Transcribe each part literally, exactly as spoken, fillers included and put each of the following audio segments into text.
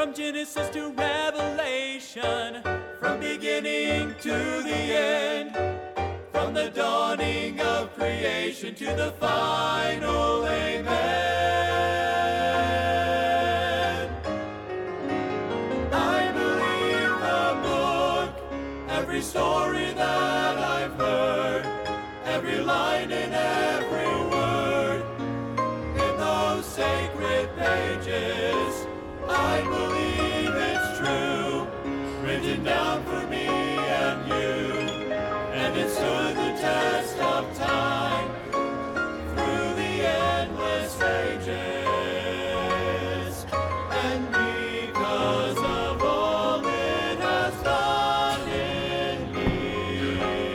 From Genesis to Revelation, from beginning to the end, from the dawning of creation to the final amen. I believe the book, every story that I've heard, every line and every word in those sacred pages. I believe it's true, written down for me and you, and it stood the test of time through the endless ages. And because of all it has done in me,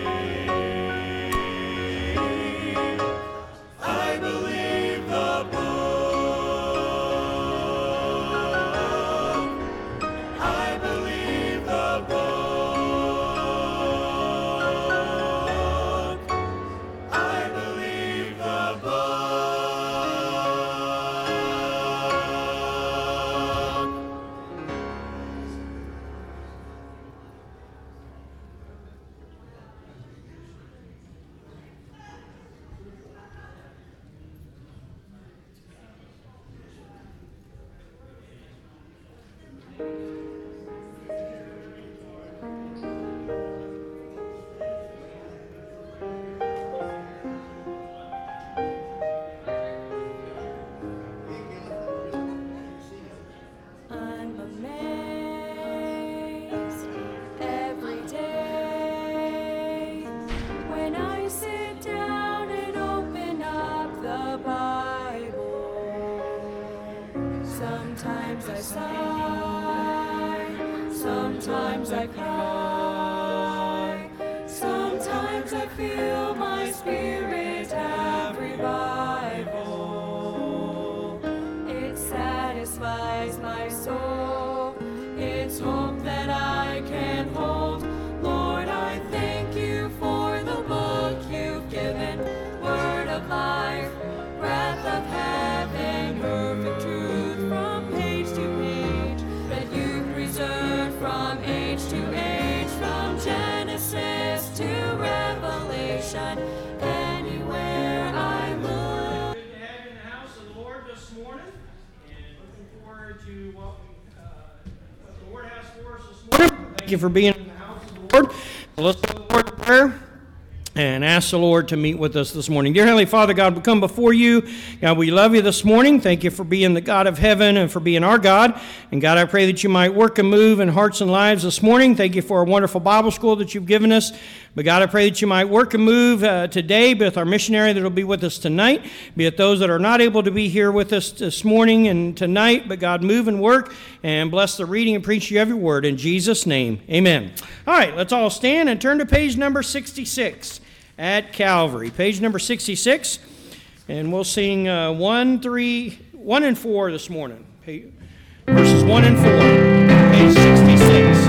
I believe the book. Sometimes I cry, sometimes I feel my spirit have revival. It satisfies my soul, it's hope that I can hold. Lord, I thank you for the book you've given, word of life, breath of heaven, perfect truth from page to page, that you preserved from age to age, from Genesis to Revelation, anywhere I look. Good to have you in the house of the Lord this morning, and looking forward to what, we, uh, what the Lord has for us this morning. Thank you for being in the house of the Lord. Let's go to the Lord in prayer and ask the Lord to meet with us this morning. Dear Heavenly Father, God, we come before you. God, we love you this morning. Thank you for being the God of heaven and for being our God. And God, I pray that you might work and move in hearts and lives this morning. Thank you for a wonderful Bible school that you've given us. But God, I pray that you might work and move uh, today, with our missionary that will be with us tonight, be it those that are not able to be here with us this morning and tonight. But God, move and work and bless the reading and preaching of your word. In Jesus' name, amen. All right, let's all stand and turn to page number sixty-six. At Calvary, page number sixty-six, and we'll sing uh, one, three, one and four this morning. Verses one and four, page sixty-six.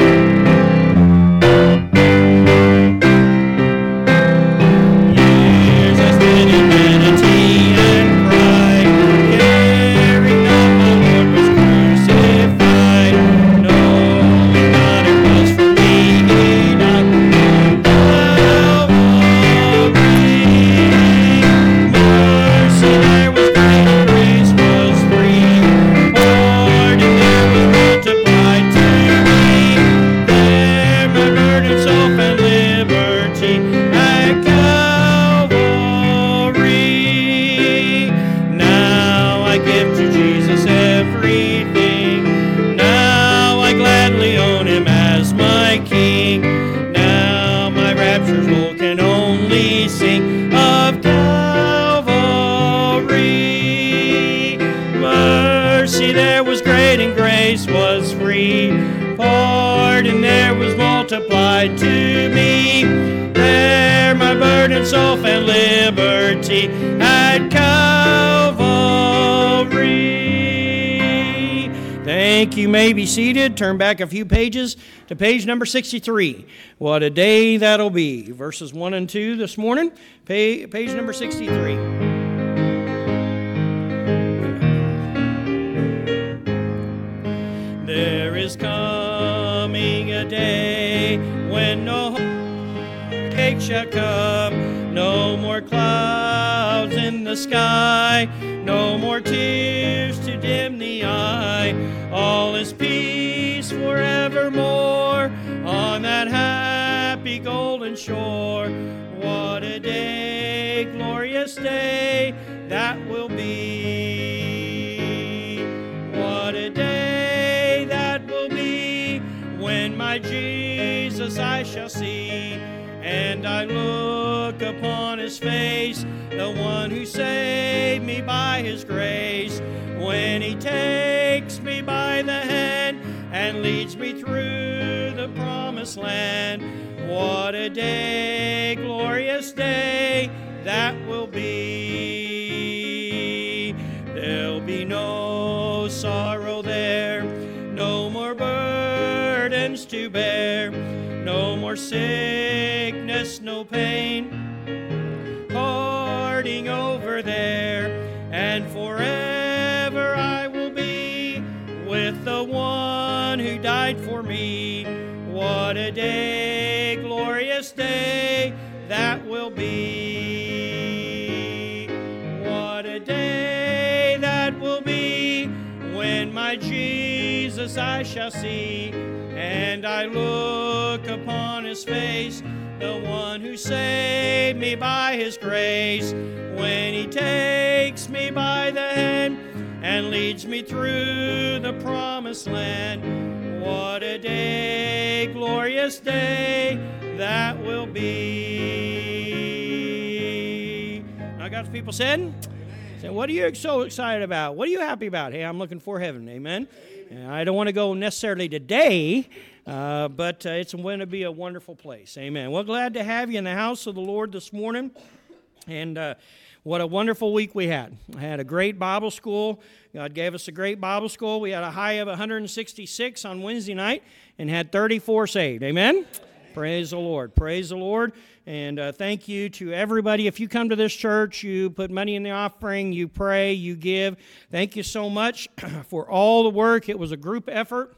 Years I spent in vanity and pride, caring not my Lord was crucified, knowing not it was for me he died. Was free, pardon there was multiplied to me, there my burden, soul, and liberty at Calvary. Thank you. May be seated. Turn back a few pages to page number sixty-three. What a day that'll be. Verses one and two this morning, page, page number sixty-three. There is coming a day when no heartache shall come, no more clouds in the sky, no more tears to dim the eye. All is peace forevermore on that happy golden shore. What a day, glorious day that will be. What a day that will be when my Jesus I shall see, and I look upon his face, the one who saved me by his grace, when he takes me by the hand and leads me through the promised land. What a day, glorious day that will be. There'll be no sorrow there, no more burdens to bear, no more sickness, no pain, parting over there, and forever I will be with the one who died for me. What a day, glorious day that will be. What a day that will be when my Jesus I shall see, and I look upon his face, the one who saved me by his grace, when he takes me by the hand and leads me through the promised land. What a day, glorious day that will be. I got the people said, said, what are you so excited about? What are you happy about? Hey, I'm looking for heaven, amen. And I don't want to go necessarily today, uh, but uh, it's going to be a wonderful place, amen. Well, glad to have you in the house of the Lord this morning, and uh, what a wonderful week we had. I had a great Bible school. God gave us a great Bible school. We had a high of one hundred sixty-six on Wednesday night and had thirty-four saved. Amen? Amen. Praise the Lord. Praise the Lord. And uh, thank you to everybody. If you come to this church, you put money in the offering, you pray, you give. Thank you so much for all the work. It was a group effort.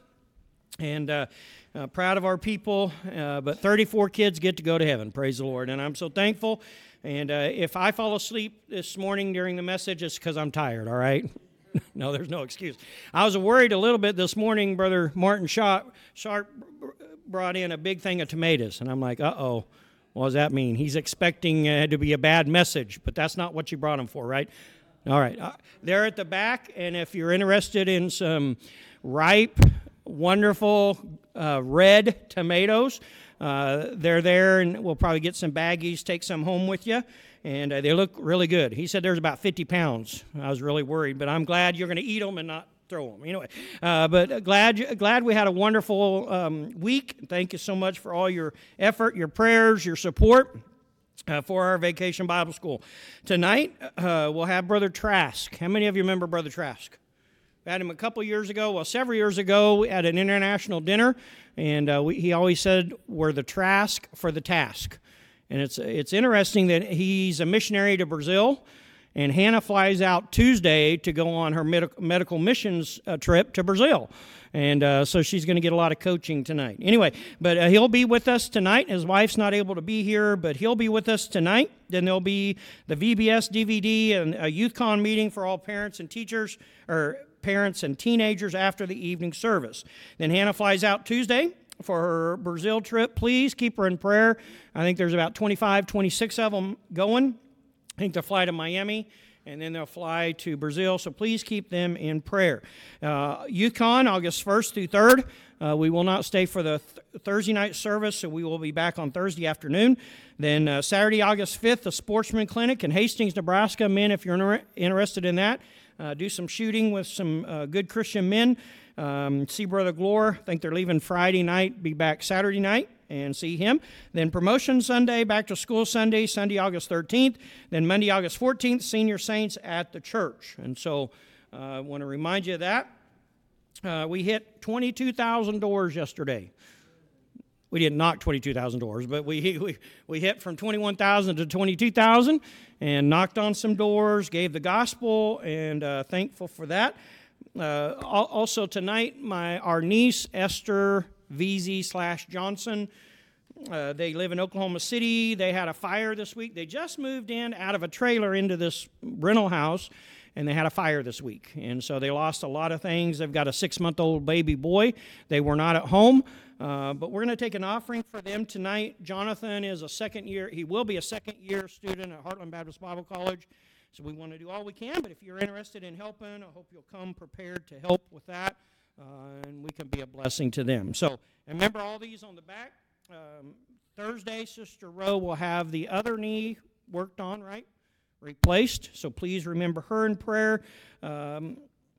And uh, uh, proud of our people. Uh, but thirty-four kids get to go to heaven. Praise the Lord. And I'm so thankful. And uh, if I fall asleep this morning during the message, it's because I'm tired, all right? No, there's no excuse. I was worried a little bit this morning. Brother Martin Sharp, Sharp brought in a big thing of tomatoes, and I'm like, uh-oh, what does that mean? He's expecting uh, to be a bad message, but that's not what you brought him for, right? All right. Uh, they're at the back, and if you're interested in some ripe, wonderful uh, red tomatoes, uh, they're there, and we'll probably get some baggies, take some home with you. And uh, they look really good. He said there's about fifty pounds. I was really worried, but I'm glad you're going to eat them and not throw them. Anyway, uh, but glad glad we had a wonderful um, week. Thank you so much for all your effort, your prayers, your support uh, for our Vacation Bible School. Tonight, uh, we'll have Brother Trask. How many of you remember Brother Trask? We had him a couple years ago, well, several years ago at an international dinner, and uh, we, he always said, we're the Trask for the task. And it's it's interesting that he's a missionary to Brazil, and Hannah flies out Tuesday to go on her med- medical missions uh, trip to Brazil. And uh, so she's going to get a lot of coaching tonight. Anyway, but uh, he'll be with us tonight. His wife's not able to be here, but he'll be with us tonight. Then there'll be the V B S D V D and a YouthCon meeting for all parents and teachers, or parents and teenagers after the evening service. Then Hannah flies out Tuesday for her Brazil trip. Please keep her in prayer. I think there's about twenty-five, twenty-six of them going. I think they'll fly to Miami, and then they'll fly to Brazil, so please keep them in prayer. Uh, YouthCon, August first through third. Uh, we will not stay for the th- Thursday night service, so we will be back on Thursday afternoon. Then uh, Saturday, August fifth, the Sportsman Clinic in Hastings, Nebraska. Men, if you're inter- interested in that, uh, do some shooting with some uh, good Christian men. Um, see Brother Glore. I think they're leaving Friday night, be back Saturday night, and see him. Then Promotion Sunday, Back to School Sunday, Sunday, August thirteenth. Then Monday, August fourteenth, Senior Saints at the church. And so uh, I want to remind you of that. Uh, we hit twenty-two thousand doors yesterday. We didn't knock twenty-two thousand doors, but we, we, we hit from twenty-one thousand to twenty-two thousand and knocked on some doors, gave the gospel, and uh, thankful for that. Uh, also tonight, my our niece, Esther V Z slash Johnson, uh, they live in Oklahoma City. They had a fire this week. They just moved in out of a trailer into this rental house, and they had a fire this week. And so they lost a lot of things. They've got a six-month-old baby boy. They were not at home. Uh, but we're going to take an offering for them tonight. Jonathan is a second year, he will be a second year student at Heartland Baptist Bible College. So we want to do all we can, but if you're interested in helping, I hope you'll come prepared to help with that, uh, and we can be a blessing to them. So and remember all these on the back. Um, Thursday, Sister Rowe will have the other knee worked on, right? Replaced. So please remember her in prayer. Um,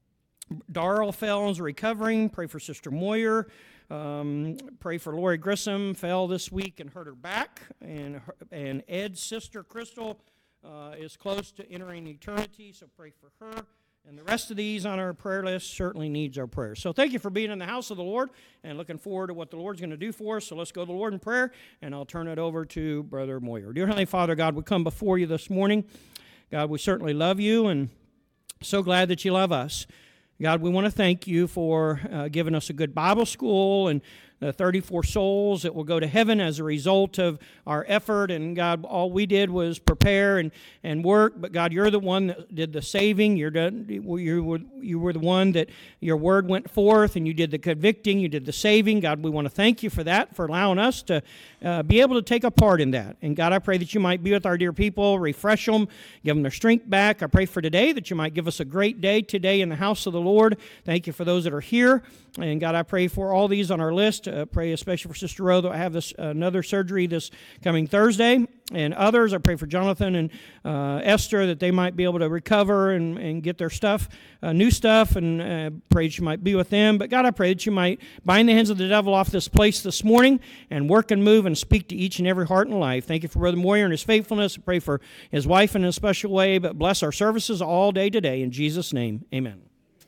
Darrell Fell's recovering. Pray for Sister Moyer. Um, pray for Lori Grissom, fell this week and hurt her back. And, her, and Ed's sister, Crystal, uh, is close to entering eternity, so pray for her. And the rest of these on our prayer list certainly needs our prayers. So thank you for being in the house of the Lord and looking forward to what the Lord's going to do for us. So let's go to the Lord in prayer, and I'll turn it over to Brother Moyer. Dear Heavenly Father, God, we come before you this morning. God, we certainly love you and so glad that you love us. God, we want to thank you for uh, giving us a good Bible school and the thirty-four souls that will go to heaven as a result of our effort. And God, all we did was prepare and, and work. But God, you're the one that did the saving. You're done, you, were, you were the one that your word went forth and you did the convicting. You did the saving. God, we want to thank you for that, for allowing us to uh, be able to take a part in that. And God, I pray that you might be with our dear people, refresh them, give them their strength back. I pray for today that you might give us a great day today in the house of the Lord. Thank you for those that are here. And God, I pray for all these on our list. Uh, pray especially for Sister Rowe that I have this uh, another surgery this coming Thursday. And others, I pray for Jonathan and uh, Esther that they might be able to recover and, and get their stuff, uh, new stuff, and uh, pray that you might be with them. But God, I pray that you might bind the hands of the devil off this place this morning and work and move and speak to each and every heart and life. Thank you for Brother Moyer and his faithfulness. I pray for his wife in a special way, but bless our services all day today. In Jesus' name, amen.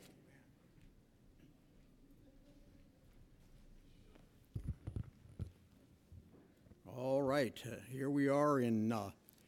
All right, uh, here we are in uh,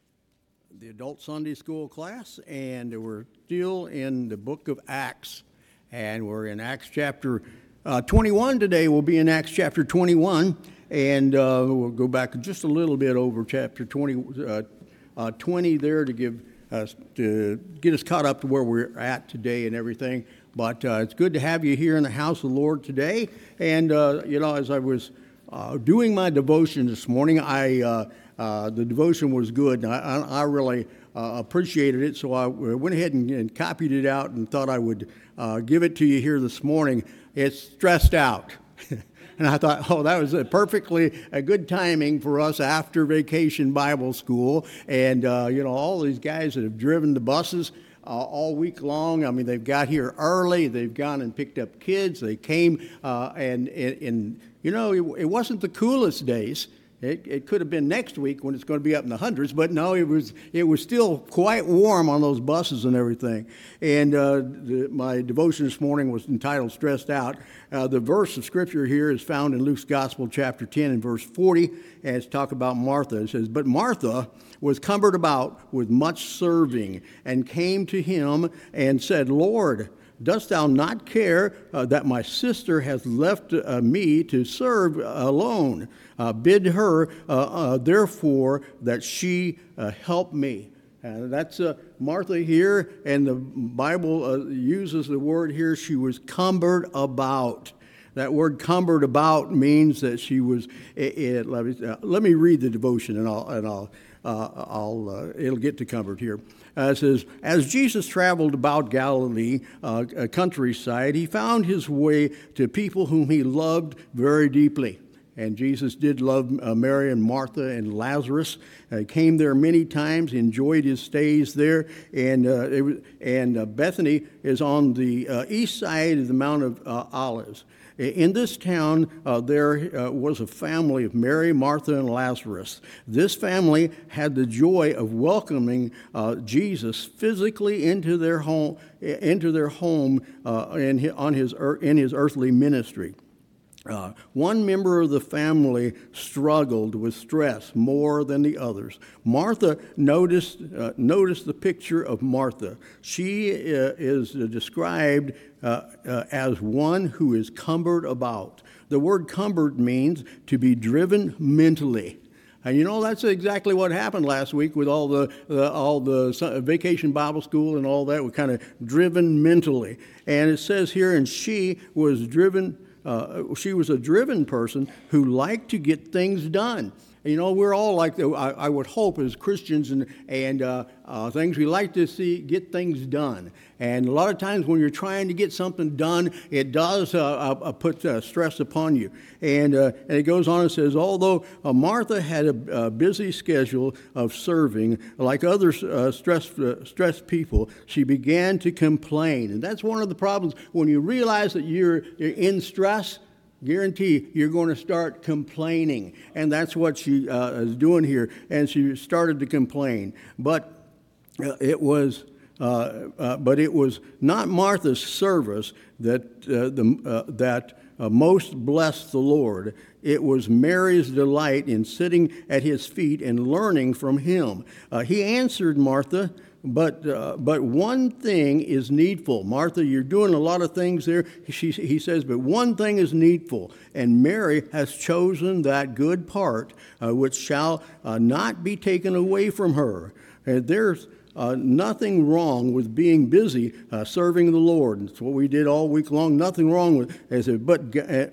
the adult Sunday school class, and we're still in the book of Acts, and we're in Acts chapter uh, twenty-one today. We'll be in Acts chapter twenty-one, and uh, we'll go back just a little bit over chapter twenty, uh, uh, twenty there to give us to get us caught up to where we're at today and everything. But uh, it's good to have you here in the house of the Lord today, and uh, you know, as I was Uh, doing my devotion this morning, I uh, uh, the devotion was good, and I, I really uh, appreciated it, so I went ahead and, and copied it out and thought I would uh, give it to you here this morning. It's stressed out. And I thought, oh, that was a perfectly a good timing for us after Vacation Bible School. And, uh, you know, all these guys that have driven the buses Uh, all week long. I mean, they've got here early. They've gone and picked up kids. They came, uh, and, and, and, you know, it, it wasn't the coolest days. It, it could have been next week when it's going to be up in the hundreds, but no, it was it was still quite warm on those buses and everything. And uh, the, my devotion this morning was entitled Stressed Out. Uh, the verse of Scripture here is found in Luke's Gospel, chapter ten, and verse forty, and it's talk about Martha. It says, "But Martha was cumbered about with much serving, and came to him and said, Lord, dost thou not care uh, that my sister hath left uh, me to serve alone? Uh, bid her, uh, uh, therefore, that she uh, help me." Uh, that's uh, Martha here, and the Bible uh, uses the word here, she was cumbered about. That word cumbered about means that she was, it, it, let, me, uh, let me read the devotion, and I'll, and I'll, uh, I'll uh, it'll get to cumbered here. Uh, it says, "As Jesus traveled about Galilee, uh, a countryside, he found his way to people whom he loved very deeply." And Jesus did love uh, Mary and Martha and Lazarus. Uh, came there many times, enjoyed his stays there. And uh, it was, and uh, Bethany is on the uh, east side of the Mount of uh, Olives. In this town, uh, there uh, was a family of Mary, Martha, and Lazarus. This family had the joy of welcoming uh, Jesus physically into their home, into their home uh, in his, on his in his earthly ministry. Uh, one member of the family struggled with stress more than the others. Martha noticed, uh, noticed the picture of Martha. She uh, is described uh, uh, as one who is cumbered about. The word cumbered means to be driven mentally. And you know, that's exactly what happened last week with all the uh, all the vacation Bible school and all that. We're kind of driven mentally. And it says here, and she was driven Uh, she was a driven person who liked to get things done. You know, we're all like, the, I, I would hope as Christians and, and uh, uh, things, we like to see, get things done. And a lot of times when you're trying to get something done, it does uh, uh, put uh, stress upon you. And, uh, and it goes on and says, although uh, Martha had a, a busy schedule of serving, like other uh, stressed, uh, stressed people, she began to complain. And that's one of the problems. When you realize that you're, you're in stress, guarantee you're going to start complaining. And that's what she uh, is doing here. And she started to complain. But uh, it was uh, uh, but it was not Martha's service that uh, the uh, that uh, most blessed the Lord. It was Mary's delight in sitting at his feet and learning from him. Uh, he answered Martha, But uh, but one thing is needful. Martha, you're doing a lot of things there. She, he says, but one thing is needful. And Mary has chosen that good part uh, which shall uh, not be taken away from her. And there's uh, nothing wrong with being busy uh, serving the Lord. That's what we did all week long. Nothing wrong with it. But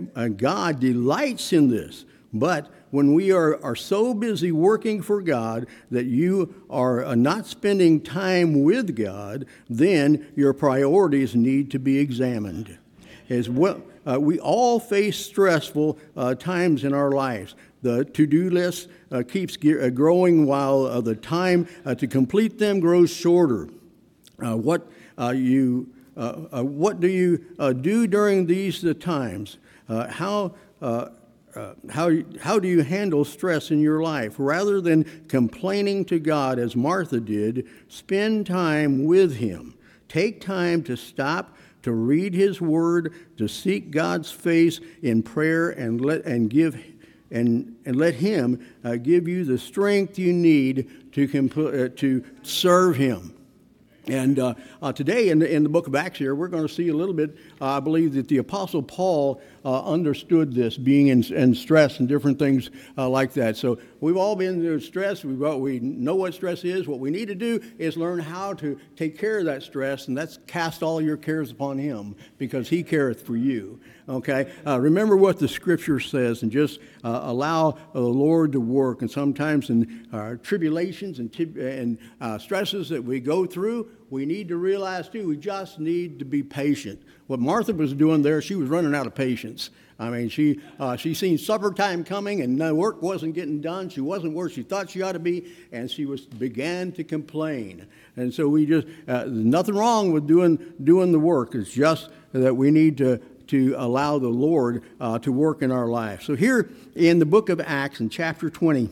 God delights in this. But when we are, are so busy working for God that you are not spending time with God, then your priorities need to be examined. As well, uh, we all face stressful uh, times in our lives. The to-do list uh, keeps ge- uh, growing while uh, the time uh, to complete them grows shorter. Uh, what uh, you uh, uh, what do you uh, do during these uh, times? Uh, how uh, Uh, how, how do you handle stress in your life? Rather than complaining to God as Martha did, spend time with him. Take time to stop, to read his word, to seek God's face in prayer, and let and give and and let him uh, give you the strength you need to compl- uh, to serve him. And uh, uh, today in the, in the book of Acts here, we're going to see a little bit, uh, I believe that the Apostle Paul uh, understood this, being in, in stress and different things uh, like that. So we've all been through stress. We've all, we know what stress is. What we need to do is learn how to take care of that stress, and that's cast all your cares upon him, because he careth for you. Okay? Uh, remember what the Scripture says, and just uh, allow uh, the Lord to work. And sometimes in our tribulations and, tib- and uh, stresses that we go through, we need to realize, too, we just need to be patient. What Martha was doing there, she was running out of patience. I mean, she uh, she seen supper time coming, and the work wasn't getting done. She wasn't where she thought she ought to be, and she was began to complain. And so we just, uh, there's nothing wrong with doing doing the work. It's just that we need to to allow the Lord uh, to work in our life. So here in the book of Acts, in chapter twenty,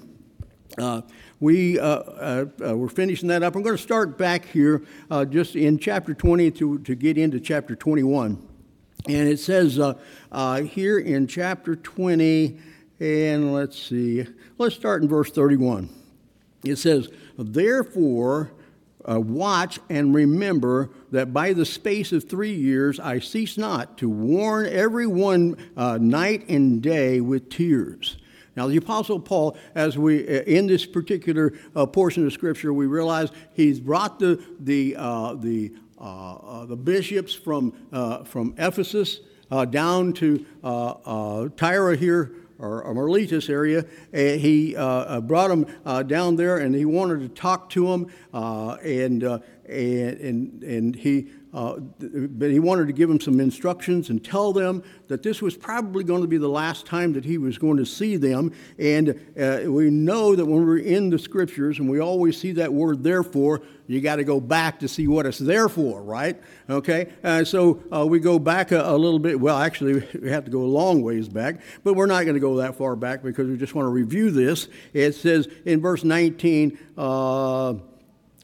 uh, we, uh, uh, uh, we're finishing that up. I'm going to start back here uh, just in chapter twenty to, to get into chapter twenty-one. And it says uh, uh, here in chapter twenty, and let's see, let's start in verse thirty-one. It says, therefore, Uh, watch and remember that by the space of three years I cease not to warn everyone uh, night and day with tears. Now, the Apostle Paul, as we uh, in this particular uh, portion of Scripture, we realize he's brought the the uh, the uh, uh, the bishops from uh, from Ephesus uh, down to uh, uh, Tyre here, or, or Miletus area. Uh, he uh, brought them uh, down there, and he wanted to talk to them, uh, and, uh, and and and he. Uh, but he wanted to give them some instructions and tell them that this was probably going to be the last time that he was going to see them. And uh, we know that when we're in the Scriptures, and we always see that word therefore, you got to go back to see what it's there for, right? Okay? Uh, so uh, we go back a, a little bit. Well, actually, we have to go a long ways back, but we're not going to go that far back because we just want to review this. It says in verse nineteen, uh,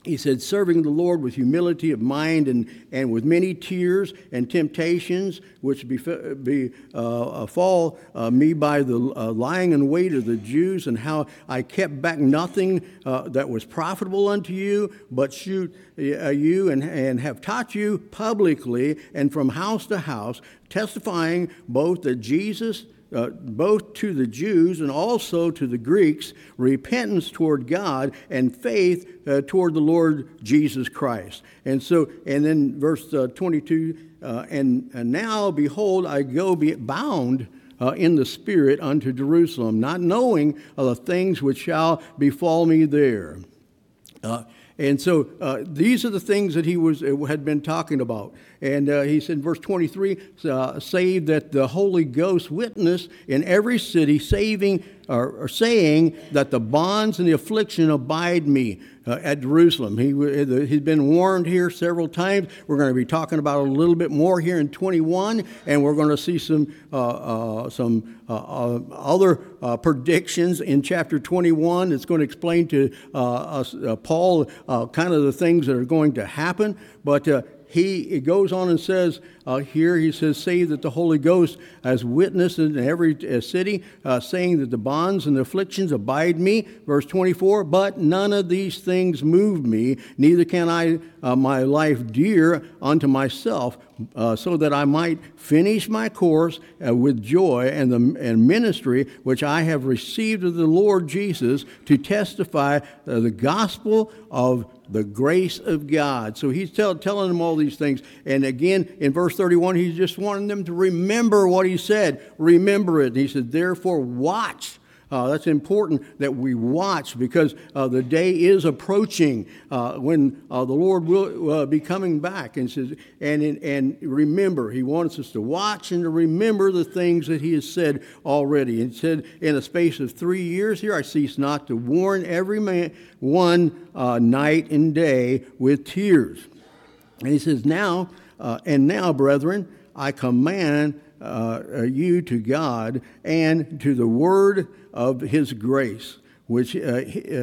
He said, serving the Lord with humility of mind and, and with many tears and temptations, which bef- be, uh, fall uh, me by the uh, lying in wait of the Jews, and how I kept back nothing uh, that was profitable unto you, but shoot uh, you and, and have taught you publicly and from house to house, testifying both that Jesus Uh, both to the Jews and also to the Greeks, repentance toward God and faith uh, toward the Lord Jesus Christ. And so, and then verse uh, twenty-two, uh, and, and now, behold, I go be bound uh, in the Spirit unto Jerusalem, not knowing of the things which shall befall me there. Uh, And so uh, these are the things that he was had been talking about. And uh, he said in verse twenty-three, uh, save that the Holy Ghost witness in every city, saving or, or saying that the bonds and the affliction abide me uh, at Jerusalem. He, he's been warned here several times. We're going to be talking about it a little bit more here in twenty-one, and we're going to see some uh, uh, some uh, uh, other uh, predictions in chapter twenty-one. It's going to explain to uh, us, uh, Paul uh, kind of the things that are going to happen, but uh, He it goes on and says uh, here, he says, save that the Holy Ghost as witness in every uh, city, uh, saying that the bonds and the afflictions abide me. Verse twenty-four, but none of these things move me, neither can I uh, my life dear unto myself, uh, so that I might finish my course uh, with joy and the and ministry which I have received of the Lord Jesus, to testify uh, the gospel of the grace of God. So he's tell, telling them all these things. And again, in verse thirty-one, he's just wanting them to remember what he said. Remember it. And he said, therefore, watch. Uh, that's important that we watch, because uh, the day is approaching uh, when uh, the Lord will uh, be coming back. And says, and and remember, He wants us to watch and to remember the things that He has said already. And said, in a space of three years here, I cease not to warn every man one uh, night and day with tears. And He says, now uh, and now, brethren, I command uh, you to God and to the word of His grace, which uh,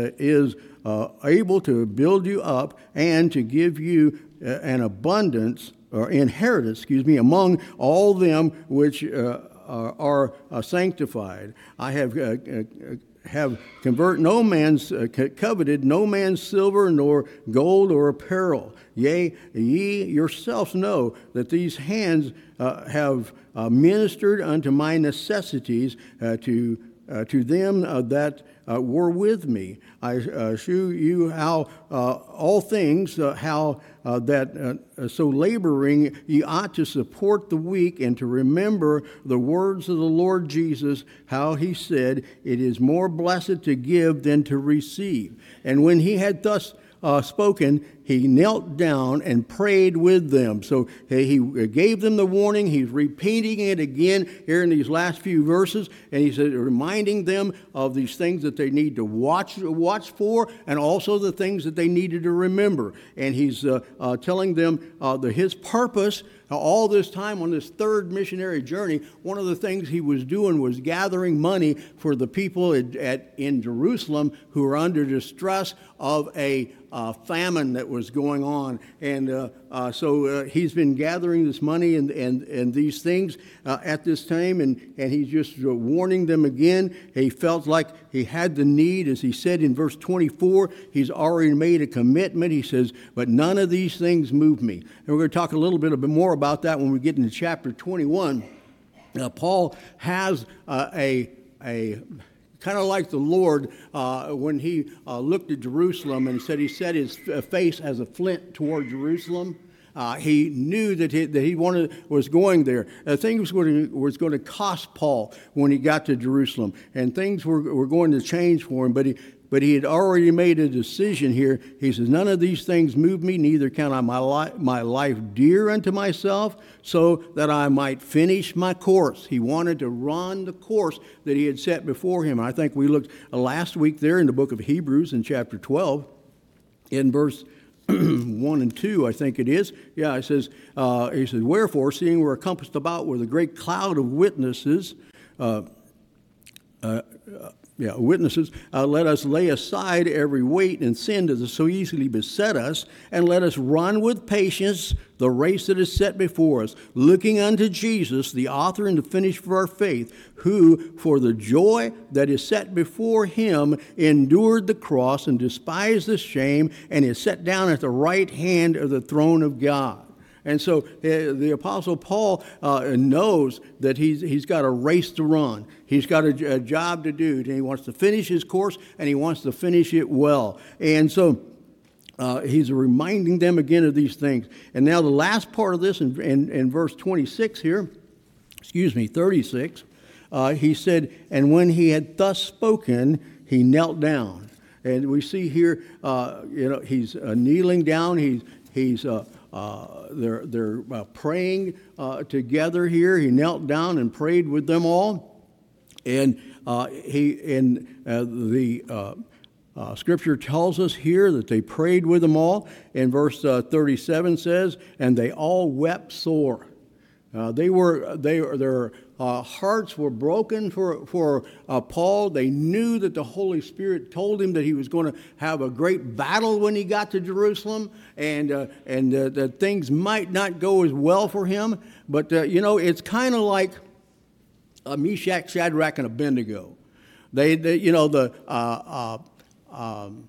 is uh, able to build you up and to give you uh, an abundance or inheritance, excuse me, among all them which uh, are uh, sanctified. I have uh, uh, have convert no man's uh, coveted no man's silver nor gold or apparel. Yea, ye yourselves know that these hands uh, have uh, ministered unto my necessities uh, to Uh, to them uh, that uh, were with me. I uh, shew you how uh, all things, uh, how uh, that uh, so laboring ye ought to support the weak, and to remember the words of the Lord Jesus, how He said, it is more blessed to give than to receive. And when He had thus Uh, spoken, He knelt down and prayed with them. So he gave them the warning. He's repeating it again here in these last few verses, and he said, reminding them of these things that they need to watch watch for, and also the things that they needed to remember. And he's uh, uh, telling them uh, that his purpose all this time on this third missionary journey, one of the things he was doing was gathering money for the people at, at in Jerusalem who were under distress of a uh, famine that was going on. And uh, uh, so uh, he's been gathering this money and, and, and these things uh, at this time, and, and he's just uh, warning them again. He felt like he had the need, as he said in verse twenty-four, he's already made a commitment. He says, but none of these things move me. And we're going to talk a little bit more about that when we get into chapter twenty-one. Uh, Paul has uh, a a kind of like the Lord uh, when he uh, looked at Jerusalem and said he set his face as a flint toward Jerusalem. Uh, he knew that he, that he wanted was going there. Uh, things were, was going to cost Paul when he got to Jerusalem, and things were, were going to change for him. But he but he had already made a decision here. He says, "None of these things move me; neither count I my life my life dear unto myself, so that I might finish my course." He wanted to run the course that he had set before him. I think we looked uh, last week there in the book of Hebrews in chapter twelve, in verse one and two, I think it is. Yeah, it says, uh, he says, "Wherefore, seeing we're compassed about with a great cloud of witnesses, uh, uh, uh, yeah, witnesses, uh, let us lay aside every weight and sin that so easily beset us, and let us run with patience the race that is set before us, looking unto Jesus, the author and the finisher of our faith, who, for the joy that is set before him, endured the cross and despised the shame, and is set down at the right hand of the throne of God. And so uh, the Apostle Paul uh, knows that he's, he's got a race to run. He's got a, a job to do, and he wants to finish his course, and he wants to finish it well. And so uh, he's reminding them again of these things. And now the last part of this in, in, in verse twenty-six here, excuse me, thirty-six, uh, he said, and when he had thus spoken, he knelt down. And we see here, uh, you know, he's uh, kneeling down, he's, he's uh, Uh, they're they're uh, praying uh, together here. He knelt down and prayed with them all, and uh, he and uh, the uh, uh, Scripture tells us here that they prayed with them all. And verse uh, thirty-seven says, "And they all wept sore." Uh, they were they their uh, hearts were broken for for uh, Paul. They knew that the Holy Spirit told him that he was going to have a great battle when he got to Jerusalem, and uh, and uh, that things might not go as well for him. But uh, you know, it's kind of like uh, Meshach, Shadrach, and Abednego. They, they you know, the uh, uh, um,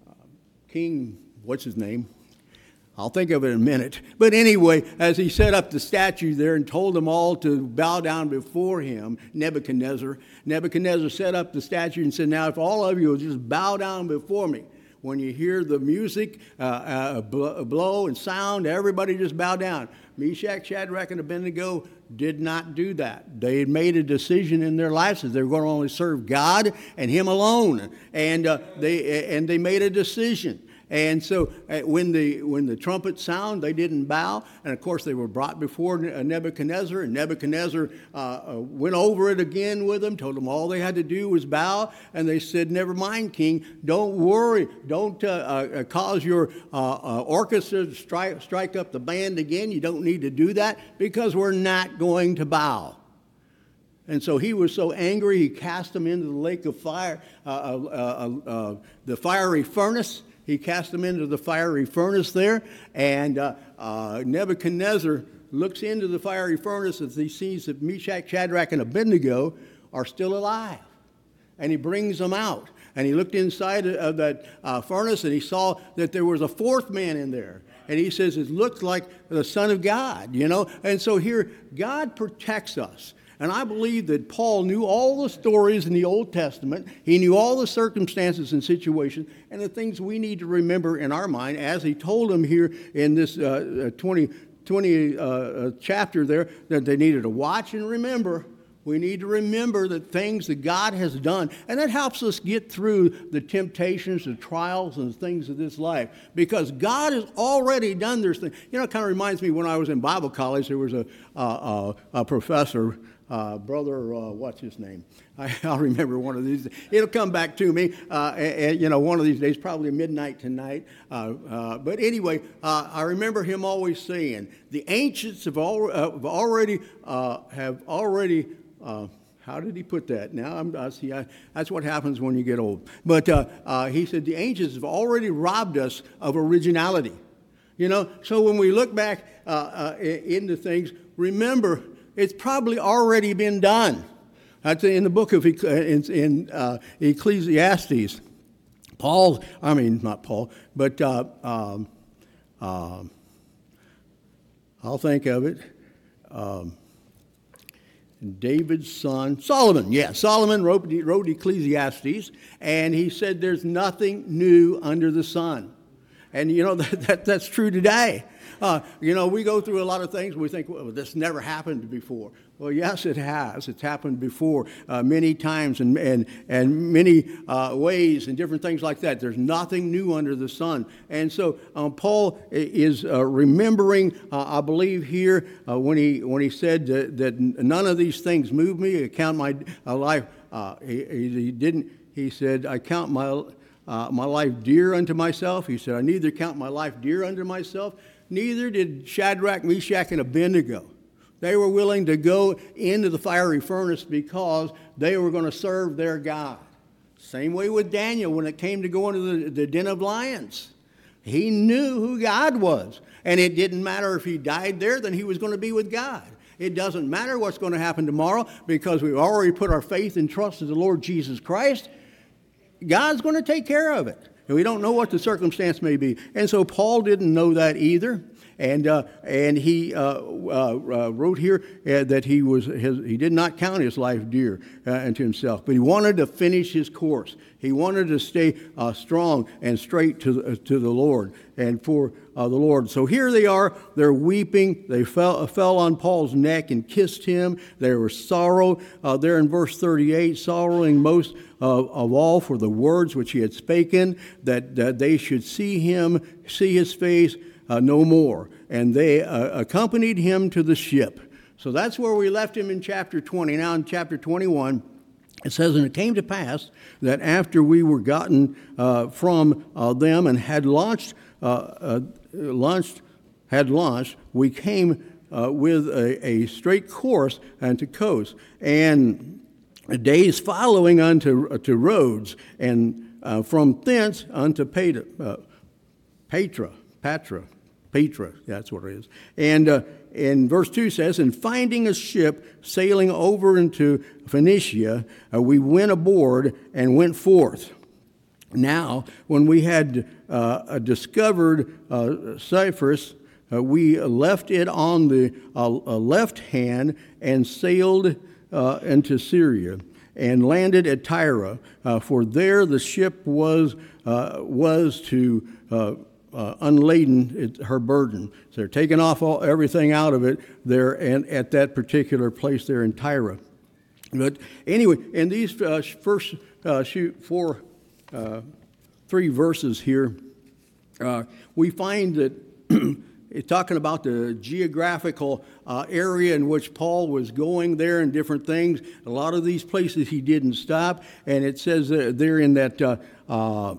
King, what's his name? I'll think of it in a minute. But anyway, as he set up the statue there and told them all to bow down before him, Nebuchadnezzar, Nebuchadnezzar set up the statue and said, now if all of you will just bow down before me, when you hear the music uh, uh, blow and sound, everybody just bow down. Meshach, Shadrach, and Abednego did not do that. They had made a decision in their lives that they were going to only serve God and him alone. And, uh, they, and they made a decision. And so uh, when the when the trumpet sound, they didn't bow. And, of course, they were brought before Nebuchadnezzar. And Nebuchadnezzar uh, uh, went over it again with them, told them all they had to do was bow. And they said, never mind, King, don't worry. Don't uh, uh, cause your uh, uh, orchestra to strike, strike up the band again. You don't need to do that because we're not going to bow. And so he was so angry, he cast them into the lake of fire, uh, uh, uh, uh, the fiery furnace. He cast them into the fiery furnace there, and uh, uh, Nebuchadnezzar looks into the fiery furnace as he sees that Meshach, Shadrach, and Abednego are still alive. And he brings them out. And he looked inside of that uh, furnace, and he saw that there was a fourth man in there. And he says, it looks like the Son of God, you know. And so here, God protects us. And I believe that Paul knew all the stories in the Old Testament. He knew all the circumstances and situations and the things we need to remember in our mind, as he told them here in this uh, twenty, twenty uh, chapter there, that they needed to watch and remember. We need to remember the things that God has done. And that helps us get through the temptations, the trials, and the things of this life. Because God has already done this thing. You know, it kind of reminds me when I was in Bible college, there was a, uh, a, a professor, Uh, brother, uh, what's his name? I, I'll remember one of these. It'll come back to me, uh, and, you know, one of these days, probably midnight tonight. Uh, uh, but anyway, uh, I remember him always saying, the ancients have, al- uh, have already, uh, have already, uh, how did he put that? Now, I'm, I see, I, that's what happens when you get old. But uh, uh, he said, the ancients have already robbed us of originality. You know, so when we look back uh, uh, into things, remember, it's probably already been done. That's in the book of in, in uh, Ecclesiastes. Paul, I mean, not Paul, but uh, um, uh, I'll think of it. Um, David's son, Solomon. Yeah, Solomon wrote, wrote Ecclesiastes, and he said there's nothing new under the sun. And, you know, that, that that's true today. Uh, you know, we go through a lot of things. We think, well, this never happened before. Well, yes, it has. It's happened before uh, many times and and, and many uh, ways and different things like that. There's nothing new under the sun. And so um, Paul is uh, remembering, uh, I believe here, uh, when he when he said that, that none of these things move me. I count my uh, life. Uh, he, he didn't. He said, I count my uh, my life dear unto myself. He said, I neither count my life dear unto myself. Neither did Shadrach, Meshach, and Abednego. They were willing to go into the fiery furnace because they were going to serve their God. Same way with Daniel when it came to going to the, the den of lions. He knew who God was. And it didn't matter if he died there, then he was going to be with God. It doesn't matter what's going to happen tomorrow because we've already put our faith and trust in the Lord Jesus Christ. God's going to take care of it. And we don't know what the circumstance may be. And so Paul didn't know that either. And uh, and he uh, uh, uh, wrote here uh, that he was his, he did not count his life dear uh, unto himself, but he wanted to finish his course. He wanted to stay uh, strong and straight to the, to the Lord and for uh, the Lord. So here they are. They're weeping. They fell fell on Paul's neck and kissed him. There was sorrow uh, there in verse thirty-eight, sorrowing most uh, of all for the words which he had spoken, that, that they should see him, see his face. Uh, no more. And they uh, accompanied him to the ship. So that's where we left him in chapter twenty. Now in chapter twenty-one, it says, and it came to pass that after we were gotten uh, from uh, them and had launched, uh, uh, launched, had launched, we came uh, with a, a straight course unto coast, and days following unto uh, to Rhodes, and uh, from thence unto Petra, uh, Petra, Patra. Petra, that's what it is. And uh, in verse two says, and finding a ship sailing over into Phoenicia, uh, we went aboard and went forth. Now, when we had uh, discovered uh, Cyprus, uh, we left it on the uh, left hand and sailed uh, into Syria and landed at Tyre, uh, for there the ship was uh, was to uh, Uh, unladen it, her burden. So they're taking off all, everything out of it there and at that particular place there in Tyre. But anyway, in these uh, first uh, shoot, four, uh, three verses here, uh, we find that it's talking about the geographical uh, area in which Paul was going there and different things. A lot of these places he didn't stop, and it says uh, there in that uh, uh,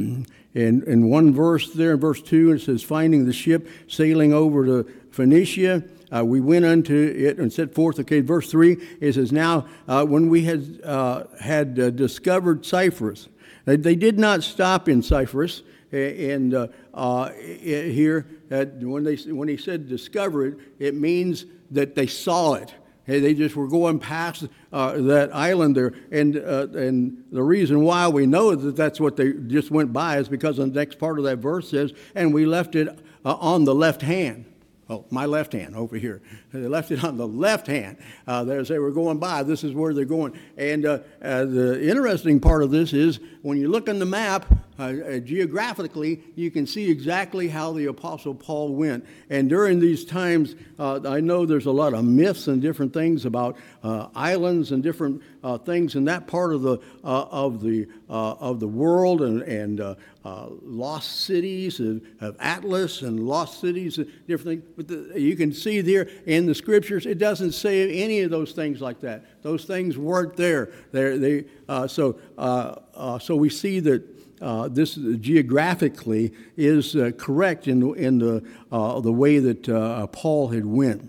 In, in one verse there, in verse two, it says, finding the ship sailing over to Phoenicia, uh, we went unto it and set forth. Okay, verse three, it says, now uh, when we had uh, had uh, discovered Cyprus, they, they did not stop in Cyprus. And uh, uh, here, uh, when they when he said discover it, it means that they saw it. Hey, they just were going past uh, that island there. And uh, and the reason why we know that that's what they just went by is because the next part of that verse says, and we left it uh, on the left hand. Oh, my left hand over here. They left it on the left hand. Uh, as they were going by, this is where they're going. And uh, uh, the interesting part of this is when you look on the map, uh, uh, geographically, you can see exactly how the Apostle Paul went. And during these times, uh, I know there's a lot of myths and different things about uh, islands and different uh, things in that part of the uh, of the uh, of the world, and and uh, uh, lost cities of, of Atlas and lost cities and different things. But the, you can see there in the scriptures, it doesn't say any of those things like that. Those things weren't there. They're, they uh, so uh, uh, so we see that. Uh, this geographically is uh, correct in in the uh, the way that uh, Paul had went,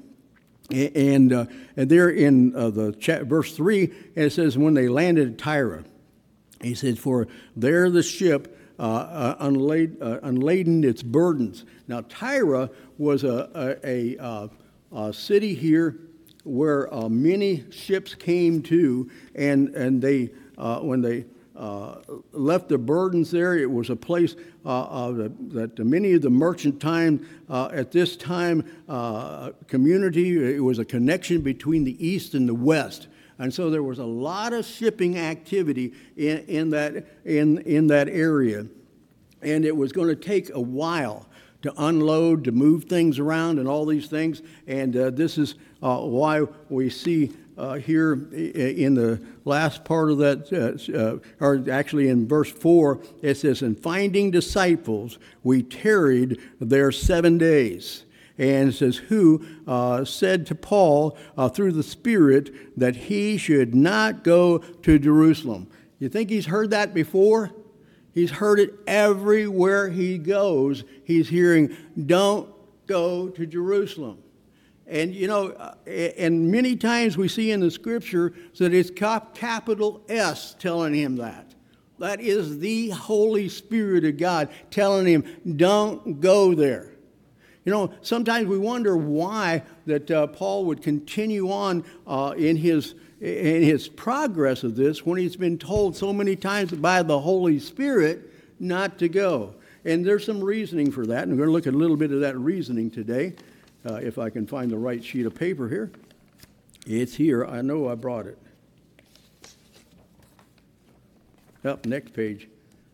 and uh, and there in uh, the cha- verse three, it says when they landed at Tyre, he said, for there the ship uh, uh, unladen, uh, unladen its burdens. Now Tyre was a a, a, a city here where uh, many ships came to, and and they uh, when they Uh, left their burdens there. It was a place uh, uh, that many of the merchantine uh, at this time uh, community, it was a connection between the east and the west. And so there was a lot of shipping activity in, in, that, in, in that area. And it was going to take a while to unload, to move things around and all these things. And uh, this is uh, why we see Uh, here in the last part of that, uh, uh, or actually in verse four, it says, and finding disciples, we tarried there seven days. And it says, who uh, said to Paul uh, through the Spirit that he should not go to Jerusalem. You think he's heard that before? He's heard it everywhere he goes. He's hearing, don't go to Jerusalem. And, you know, uh, and many times we see in the Scripture that it's cap- capital S telling him that. That is the Holy Spirit of God telling him, don't go there. You know, sometimes we wonder why that uh, Paul would continue on uh, in his in his progress of this when he's been told so many times by the Holy Spirit not to go. And there's some reasoning for that, and we're going to look at a little bit of that reasoning today, uh, if I can find the right sheet of paper here. It's here. I know I brought it. Up, next page.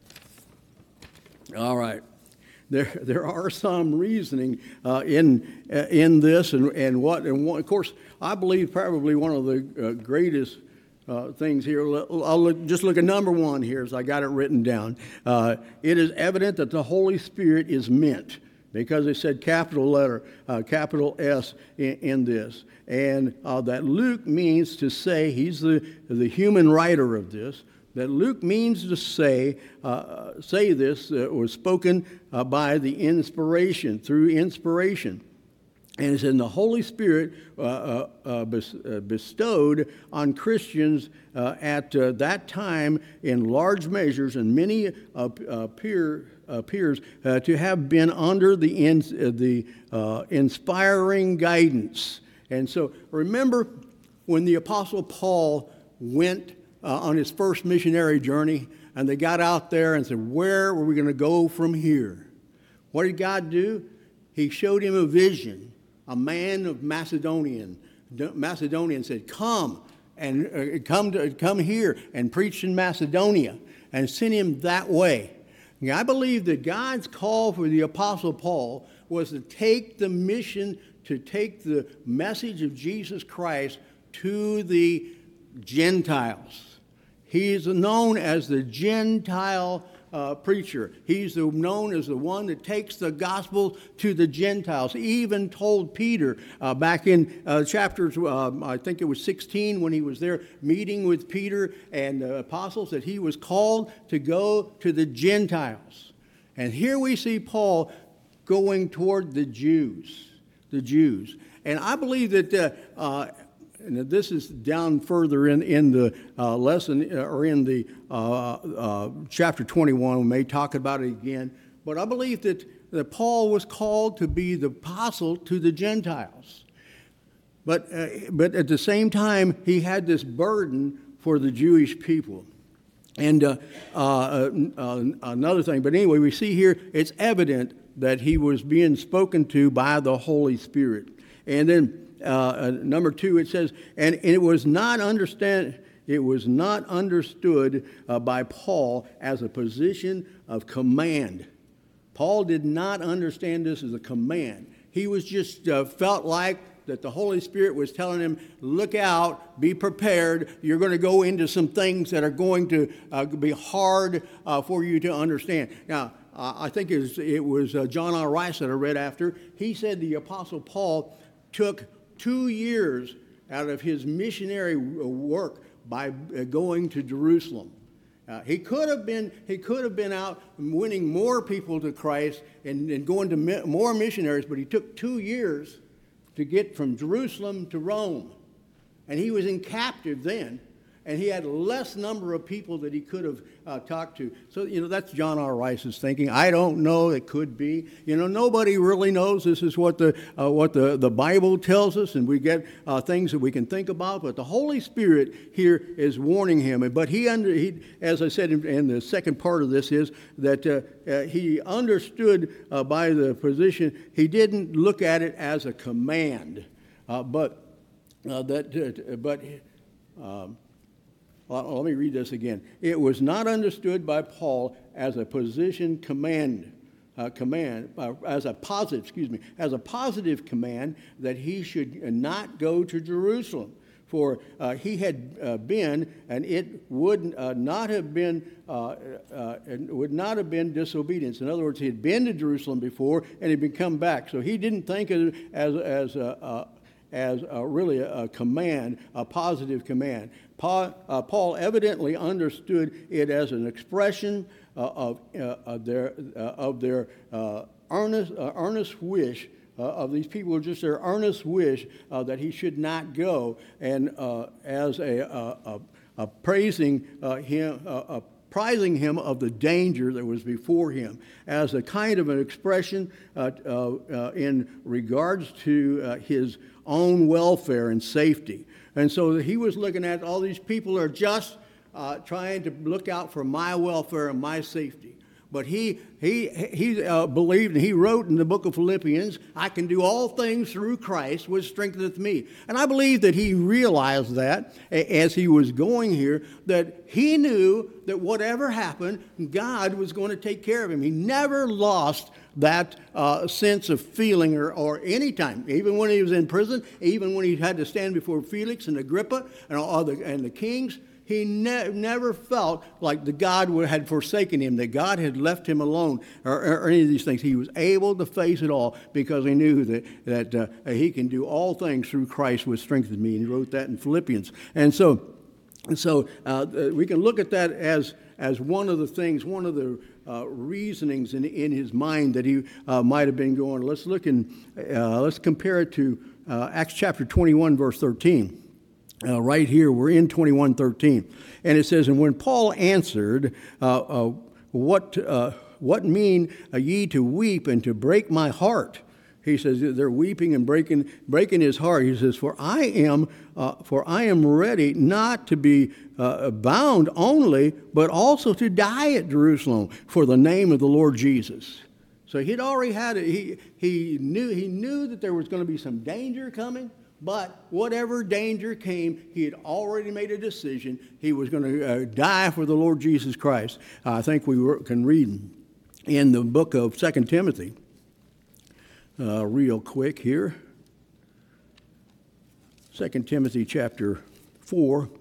All right. There, there are some reasoning uh, in uh, in this, and and what and what, of course, I believe probably one of the uh, greatest uh, things here. I'll look, just look at number one here, as I got it written down. Uh, it is evident that the Holy Spirit is meant, because it said capital letter, uh, capital S in, in this, and uh, that Luke means to say, he's the the human writer of this. That Luke means to say, uh, say this uh, was spoken uh, by the inspiration, through inspiration. And it's in the Holy Spirit uh, uh, uh, bestowed on Christians uh, at uh, that time in large measures, and many uh, appear, appears uh, to have been under the, in, uh, the uh, inspiring guidance. And so remember when the Apostle Paul went Uh, on his first missionary journey, and they got out there and said, where were we going to go from here? What did God do? He showed him a vision. A man of Macedonian, Macedonian said, come and uh, come to come here and preach in Macedonia, and sent him that way. Now, I believe that God's call for the Apostle Paul was to take the mission, to take the message of Jesus Christ to the Gentiles. He is known as the Gentile uh, preacher. He's the, known as the one that takes the gospel to the Gentiles. He even told Peter uh, back in uh, chapters, uh, I think it was sixteen, when he was there meeting with Peter and the apostles, that he was called to go to the Gentiles. And here we see Paul going toward the Jews, the Jews. And I believe that uh, uh, and this is down further in, in the uh, lesson, or in the uh, uh, chapter twenty-one. We may talk about it again. But I believe that, that Paul was called to be the apostle to the Gentiles. But, uh, but at the same time, he had this burden for the Jewish people. And uh, uh, uh, another thing, but anyway, we see here, it's evident that he was being spoken to by the Holy Spirit. And then Uh, uh, number two, it says, and it was not understand, it was not understood uh, by Paul as a position of command. Paul did not understand this as a command. He was just uh, felt like that the Holy Spirit was telling him, look out, be prepared. You're going to go into some things that are going to uh, be hard uh, for you to understand. Now, uh, I think it was, it was uh, John R. Rice that I read after. He said the Apostle Paul took two years out of his missionary work by going to Jerusalem. Uh, he could have been he could have been out winning more people to Christ and, and going to mi- more missionaries, but he took two years to get from Jerusalem to Rome. And he was in captive then, and he had less number of people that he could have uh, talked to. So, you know, that's John R. Rice's thinking. I don't know. It could be. You know, nobody really knows. This is what the uh, what the, the Bible tells us, and we get uh, things that we can think about. But the Holy Spirit here is warning him. But he, under, he as I said in, in the second part of this, is that uh, uh, he understood uh, by the position. He didn't look at it as a command, uh, but uh, that uh, but. Um, Let me read this again. It was not understood by Paul as a position command, uh, command uh, as a positive, excuse me, as a positive command that he should not go to Jerusalem, for uh, he had uh, been, and it would uh, not have been, uh, uh, it would not have been disobedience. In other words, he had been to Jerusalem before, and he'd been come back. So he didn't think of it as as a, a as a, really a, a command, a positive command. Paul, uh, Paul evidently understood it as an expression uh, of, uh, of their, uh, of their uh, earnest, uh, earnest wish uh, of these people, just their earnest wish uh, that he should not go, and uh, as a, a, a, a praising uh, him, uh, a prizing him of the danger that was before him, as a kind of an expression uh, uh, uh, in regards to uh, his own welfare and safety. And so he was looking at all these people are just uh, trying to look out for my welfare and my safety. But he he he uh, believed, and he wrote in the book of Philippians, I can do all things through Christ, which strengtheneth me. And I believe that he realized that as he was going here, that he knew that whatever happened, God was going to take care of him. He never lost that uh, sense of feeling, or, or any time, even when he was in prison, even when he had to stand before Felix and Agrippa and all the, and the kings. He ne- never felt like the God had forsaken him, that God had left him alone, or, or any of these things. He was able to face it all because he knew that, that uh, he can do all things through Christ which strengthens me. And he wrote that in Philippians. And so, and so uh, we can look at that as, as one of the things, one of the uh, reasonings in, in his mind that he uh, might have been going. Let's look in, uh, let's compare it to uh, Acts chapter twenty-one, verse thirteen. Uh, right here, we're in twenty-one thirteen. And it says, and when Paul answered, uh, uh, what uh, what mean uh, ye to weep and to break my heart? He says they're weeping and breaking breaking his heart. He says, for I am uh, for I am ready not to be uh, bound only, but also to die at Jerusalem for the name of the Lord Jesus. So he'd already had it. He he knew he knew that there was going to be some danger coming. But whatever danger came, he had already made a decision. He was going to uh, die for the Lord Jesus Christ. Uh, I think we were, can read in the book of Second Timothy, uh, real quick here. Second Timothy chapter four.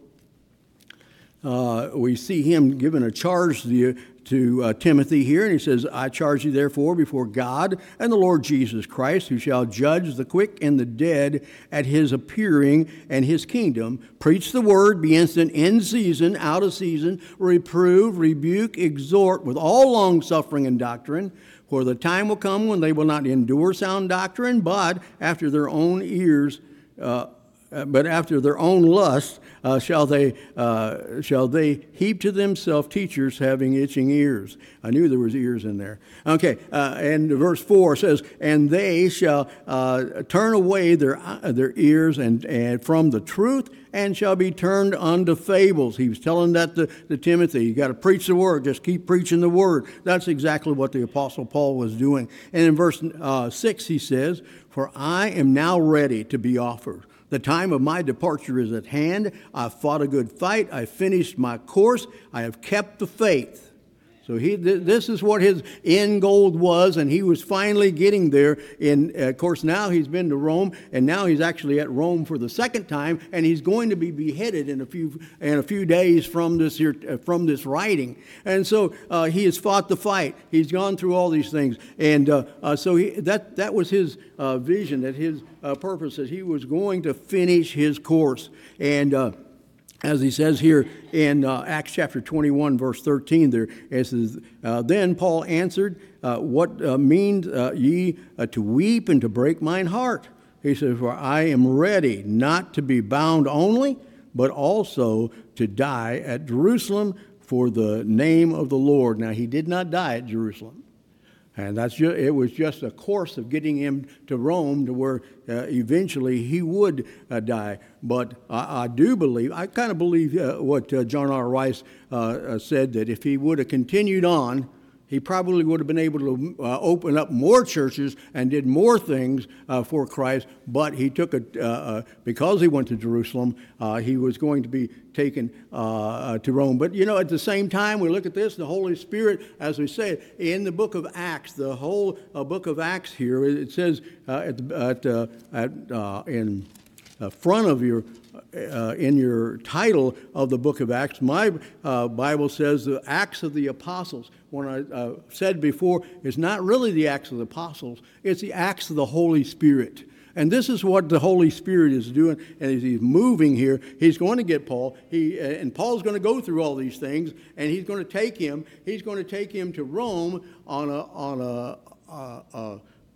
Uh, we see him given a charge to, the, to uh, Timothy here, and he says, I charge you therefore before God and the Lord Jesus Christ, who shall judge the quick and the dead at his appearing and his kingdom. Preach the word, be instant in season, out of season, reprove, rebuke, exhort with all longsuffering and doctrine. For the time will come when they will not endure sound doctrine, but after their own ears, uh, Uh, but after their own lust uh, shall they uh, shall they heap to themselves teachers having itching ears. I knew there was ears in there. Okay, uh, and verse four says, and they shall uh, turn away their uh, their ears and, and from the truth, and shall be turned unto fables. He was telling that to, to Timothy. You got to preach the word. Just keep preaching the word. That's exactly what the Apostle Paul was doing. And in verse uh, six he says, for I am now ready to be offered. The time of my departure is at hand. I've fought a good fight. I've finished my course. I have kept the faith. So he, th- this is what his end goal was, and he was finally getting there. In, uh, of course, now he's been to Rome, and now he's actually at Rome for the second time, and he's going to be beheaded in a few in a few days from this here, uh, from this writing. And so uh, he has fought the fight. He's gone through all these things, and uh, uh, so he, that that was his uh, vision, that his uh, purpose, that he was going to finish his course, and. Uh, As he says here in uh, Acts chapter twenty-one, verse thirteen, there it says, uh, then Paul answered, uh, what uh, mean uh, ye uh, to weep and to break mine heart? He says, for I am ready not to be bound only, but also to die at Jerusalem for the name of the Lord. Now, he did not die at Jerusalem. And that's just, it was just a course of getting him to Rome to where uh, eventually he would uh, die. But I, I do believe, I kind of believe uh, what uh, John R. Rice uh, uh, said, that if he would have continued on, he probably would have been able to uh, open up more churches and did more things uh, for Christ. But he took it, uh, uh, because he went to Jerusalem, uh, he was going to be taken uh, uh, to Rome. But, you know, at the same time, we look at this, the Holy Spirit, as we said, in the book of Acts, the whole uh, book of Acts here, it says uh, at, at, uh, at uh, in uh, front of your Uh, in your title of the book of Acts, my uh, Bible says the Acts of the Apostles. When I uh, said before, it's not really the Acts of the Apostles, it's the Acts of the Holy Spirit. And this is what the Holy Spirit is doing, and as he's moving here, he's going to get Paul. He uh, and Paul's going to go through all these things, and he's going to take him. He's going to take him to Rome on a on a, a, a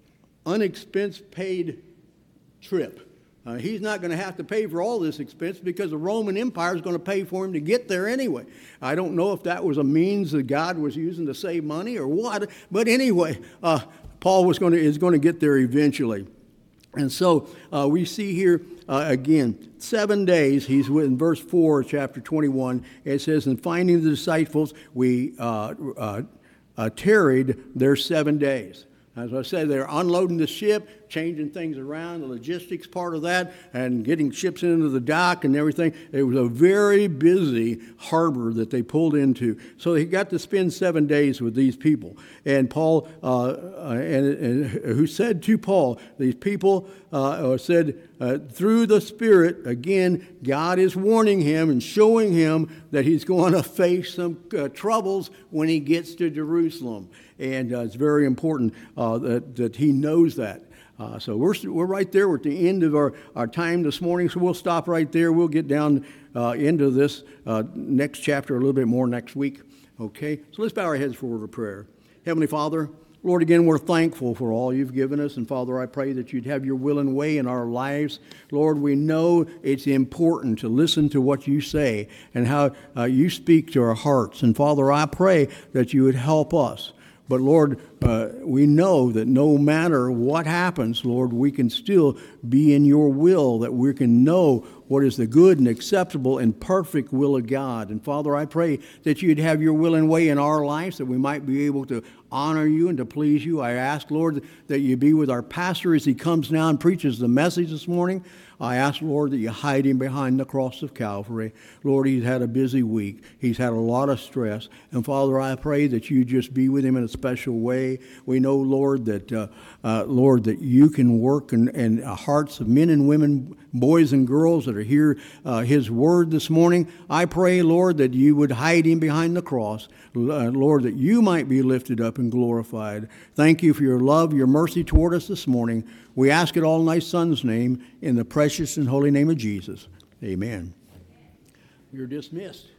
unexpense paid trip. Uh, he's not going to have to pay for all this expense because the Roman Empire is going to pay for him to get there anyway. I don't know if that was a means that God was using to save money or what, but anyway, uh, Paul was going to is going to get there eventually. And so uh, we see here uh, again, seven days, he's in verse four, chapter twenty-one, it says, "And finding the disciples, we uh, uh, uh, tarried there seven days." As I said, they're unloading the ship, changing things around, the logistics part of that, and getting ships into the dock and everything. It was a very busy harbor that they pulled into. So he got to spend seven days with these people. And Paul, uh, uh, and, and who said to Paul, these people uh, said, uh, through the Spirit, again, God is warning him and showing him that he's going to face some uh, troubles when he gets to Jerusalem. And uh, it's very important uh, that, that he knows that. Uh, so we're we're right there. We're at the end of our, our time this morning, so we'll stop right there. We'll get down uh, into this uh, next chapter a little bit more next week. Okay? So let's bow our heads for a word of prayer. Heavenly Father, Lord, again, we're thankful for all you've given us. And Father, I pray that you'd have your will and way in our lives. Lord, we know it's important to listen to what you say and how uh, you speak to our hearts. And Father, I pray that you would help us. But Lord, uh, we know that no matter what happens, Lord, we can still be in your will, that we can know what is the good and acceptable and perfect will of God. And Father, I pray that you'd have your will and way in our lives, that we might be able to honor you and to please you. I ask, Lord, that you be with our pastor as he comes now and preaches the message this morning. I ask, Lord, that you hide him behind the cross of Calvary. Lord, he's had a busy week. He's had a lot of stress. And Father, I pray that you just be with him in a special way. We know, Lord, that uh, uh, Lord, that you can work in, in hearts of men and women, boys and girls that are here, uh, his word this morning. I pray, Lord, that you would hide him behind the cross. Uh, Lord, that you might be lifted up and glorified. Thank you for your love, your mercy toward us this morning. We ask it all in thy Son's name, in the precious and holy name of Jesus. Amen. You're dismissed.